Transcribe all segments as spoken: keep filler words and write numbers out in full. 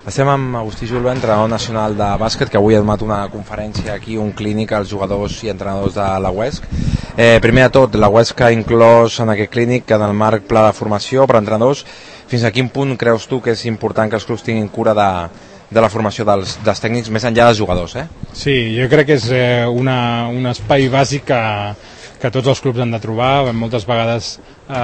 Estem amb Agustí Julve, entrenador nacional de bàsquet, que avui ha donat una conferència aquí, un clínic als jugadors i entrenadors de la U E S C. Eh, primer de tot, la U E S C ha inclòs en aquest clínic en el marc pla de formació per a entrenadors. Fins a quin punt creus tu que és important que els clubs tinguin cura de, de la formació dels, dels tècnics més enllà dels jugadors? Eh? Sí, jo crec que és eh, una, un espai bàsic que, que tots els clubs han de trobar. Moltes vegades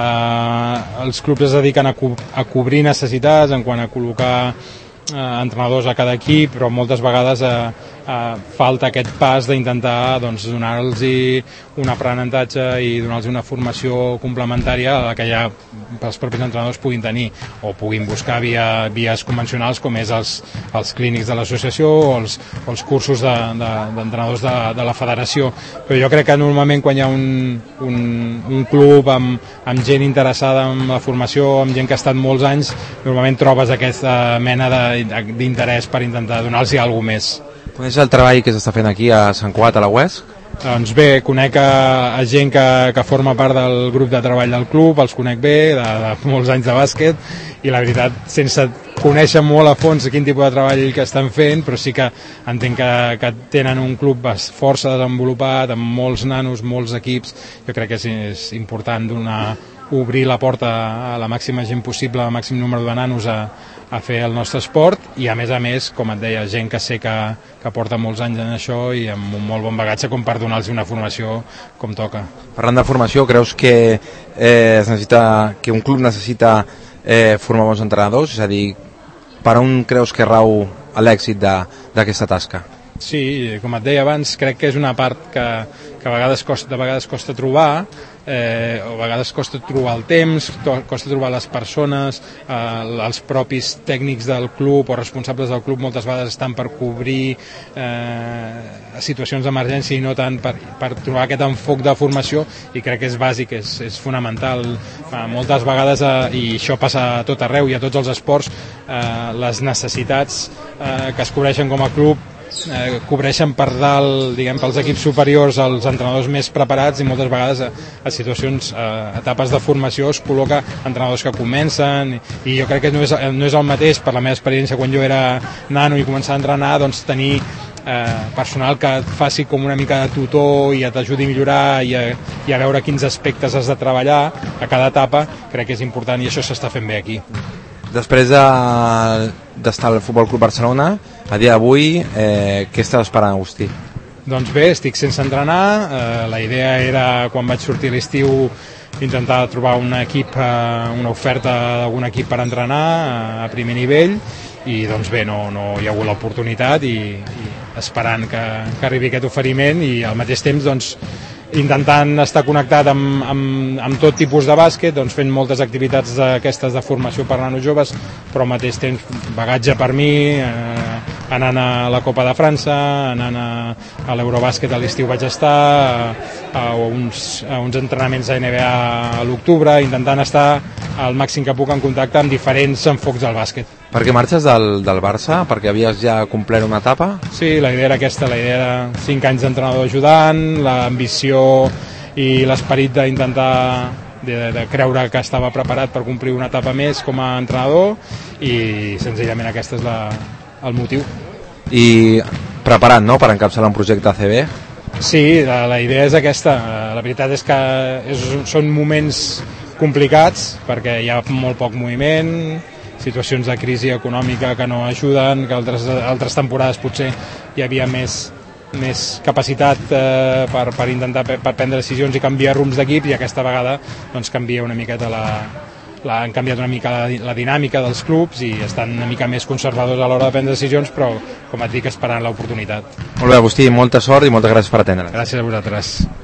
eh, els clubs es dediquen a, co a cobrir necessitats en quant a col·locar eh, entrenadors a cada equip, però moltes vegades eh, eh, falta aquest pas d'intentar doncs, donar-los un aprenentatge i donar-los una formació complementària a la que ja els propis entrenadors puguin tenir o puguin buscar via, vies convencionals com és els, els clínics de l'associació o els, o els cursos d'entrenadors de, de, de, de la federació. Però jo crec que normalment quan hi ha un, un, un club amb, amb gent interessada en la formació, amb gent que ha estat molts anys, normalment trobes aquesta mena d'interès per intentar donar-los alguna més. Coneix el treball que s'està fent aquí a Sant Cugat, a la U E S C? Doncs bé, conec a, a gent que, que forma part del grup de treball del club, els conec bé, de, de molts anys de bàsquet, i la veritat, sense conèixer molt a fons quin tipus de treball que estan fent, però sí que entenc que, que tenen un club força desenvolupat, amb molts nanos, molts equips. Jo crec que és, és important donar, obrir la porta a la màxima gent possible, al màxim número de nanos a, a fer el nostre esport, i a més a més, com et deia, gent que sé que, que porta molts anys en això i amb un molt bon bagatge com per donar-los una formació com toca. Parlant de formació, creus que, eh, es necessita, que un club necessita eh, formar bons entrenadors? És a dir, per on creus que rau l'èxit d'aquesta tasca? Sí, com et deia abans, crec que és una part que, que a vegades costa, de vegades costa trobar, eh, o a vegades costa trobar el temps, costa trobar les persones, eh, els propis tècnics del club o responsables del club moltes vegades estan per cobrir eh, situacions d'emergència i no tant per, per trobar aquest enfoc de formació, i crec que és bàsic, és, és fonamental. Eh, moltes vegades, eh, i això passa a tot arreu i a tots els esports, eh, les necessitats eh, que es cobreixen com a club Eh, cobreixen per dalt, diguem, pels equips superiors als entrenadors més preparats, i moltes vegades a, a situacions, a etapes de formació es col·loca entrenadors que comencen, i jo crec que no és, no és el mateix, per la meva experiència quan jo era nano i començar a entrenar, doncs tenir eh, personal que et faci com una mica de tutor i t'ajudi a millorar i a, i a veure quins aspectes has de treballar a cada etapa. Crec que és important i això s'està fent bé aquí. Després d'estar al Futbol Club Barcelona, a dia d'avui, eh, què estàs esperant, Agustí? Doncs bé, estic sense entrenar. Eh, la idea era, quan vaig sortir a l'estiu, intentar trobar un equip, eh, una oferta d'algun equip per entrenar eh, a primer nivell, i doncs bé, no, no hi ha hagut l'oportunitat, i, i esperant que, que arribi aquest oferiment, i al mateix temps doncs intentant estar connectat amb, amb, amb tot tipus de bàsquet, doncs fent moltes activitats d'aquestes de formació per nanos joves, però al mateix temps bagatge per mi, eh, anant a la Copa de França, anant a, a l'Eurobàsquet a l'estiu vaig estar, a, a, uns, a uns entrenaments a N B A a l'octubre, intentant estar al màxim que puc en contacte amb diferents enfocs del bàsquet. Per què marxes del, del Barça? Perquè havies ja complert una etapa? Sí, la idea era aquesta, la idea era cinc anys d'entrenador ajudant, l'ambició i l'esperit d'intentar de, de creure que estava preparat per complir una etapa més com a entrenador, i senzillament aquest és la, el motiu. I preparat, no?, per encapçalar un projecte A C B? Sí, la, la idea és aquesta. La veritat és que és, són moments complicats perquè hi ha molt poc moviment, situacions de crisi econòmica que no ajuden, que altres, altres temporades potser hi havia més, més capacitat eh, per, per intentar per prendre decisions i canviar rums d'equip, i aquesta vegada doncs, canvia una miqueta la, la, han canviat una mica la, la dinàmica dels clubs i estan una mica més conservadors a l'hora de prendre decisions, però com et dic, esperant l'oportunitat. Molt bé, Agustí, molta sort i moltes gràcies per atendre. Gràcies a vosaltres.